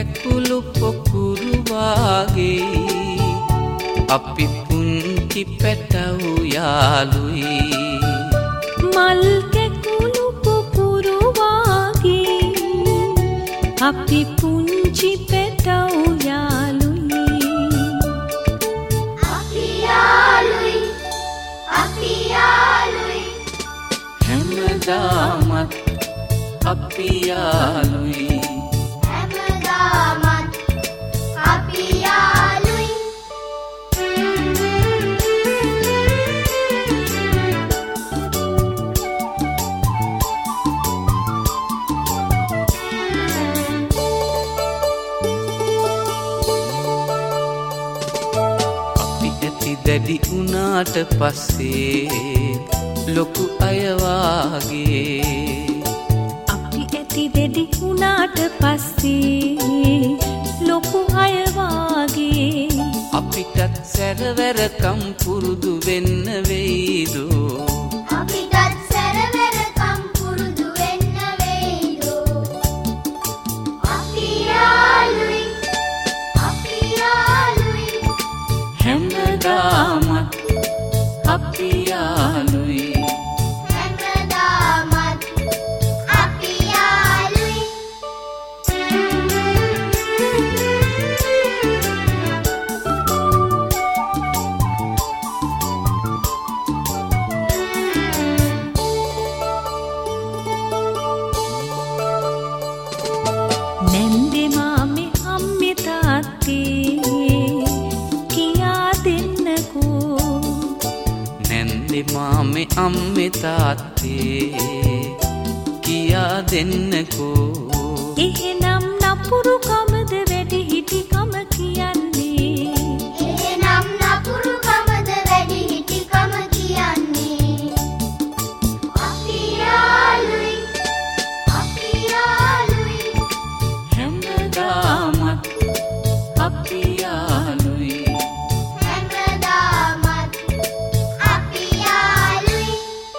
කැකුළු පොකුරු වාගේ අපි පුංචි පැටව් යාළුයි මල් කැකුළු පොකුරු වාගේ අපි පුංචි පැටව් යාළුයි අපි යාළුයි හැමදාමත් අපි යාළුයි හැමදාමත් අපි යාළුයි අපි ඇති දැඩි වුණාට පස්සේ ලොකු අය වාගේ අපි ඇති දෙඩි වුණාට පස්සේ ලොකු අය වාගේ අපිටත් සැරවැරකම් පුරුදු වෙන්න වෙයිදෝ අපිටත් සැරවැරකම් පුරුදු වෙන්න වෙයිදෝ අපි යාළුයි හැමදාමත් අපි යාළුයි හැමදාමත් අපි යාළුයි නැන්දේ මාමේ අම්මේ තාත්තේ කියා දෙන්නකෝ නැන්දේ මාමේ අම්මේ තාත්තේ කියා දෙන්නකෝ එහෙනම් නපුරු කමද වැඩි හිටිකම කියන්නේ එහෙනම් නපුරු කමද වැඩි හිටිකම කියන්නේ අපි යාළුයි හැමදාමත් අපි යාළුයි හැමදාමත් අපි යාළුයි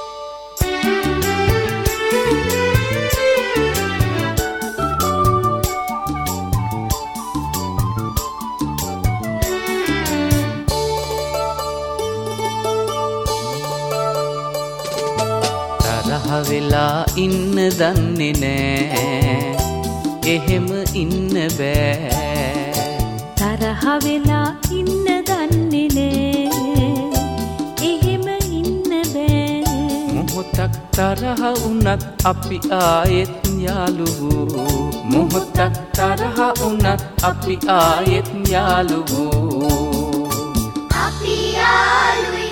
තරහ වෙලා ඉන්න දන්නේ නෑ එහෙම ඉන්න බෑ තරහ වෙලා ඉන්න දන්නේ නෑ එහෙම ඉන්න බෑ මොහොතක් තරහ වුණත් අපි ආයෙත් යාළුවෝ මොහොතක් තරහ වුණත් අපි ආයෙත් යාළුවෝ අපි යාළුයි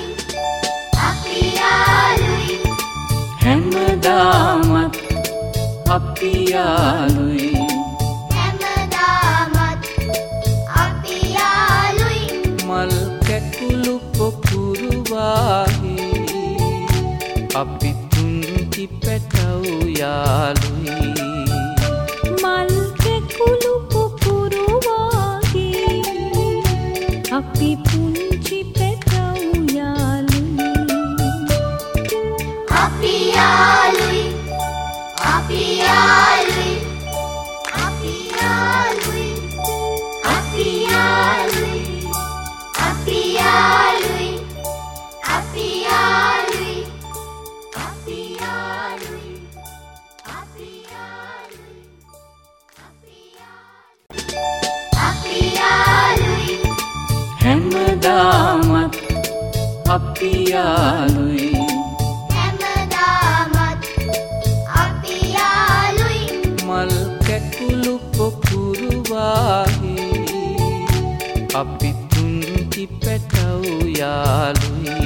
හැමදාමත් අපි යාළුයි හැමදාමත් අපි යාළුයි මල් කැකුළු පොකුරු වාගේ අපි තුන්ති පැටව් යාළුයි මල් කැකුළු පොකුරු වාගේ අපි පුංචි පැටව් යාළුයි අපි යාළුයි අපි යාළුයි අපි යාළුයි අපි යාළුයි අපි යාළුයි අපි යාළුයි අපි යාළුයි අපි යාළුයි අපි යාළුයි හැමදාමත් අපි යාළුයි හැමදාමත් අපි යාළුයි මල් කැකුළු පොකුරු වාගේ අපි තුන්ති පැටව් යාළුයි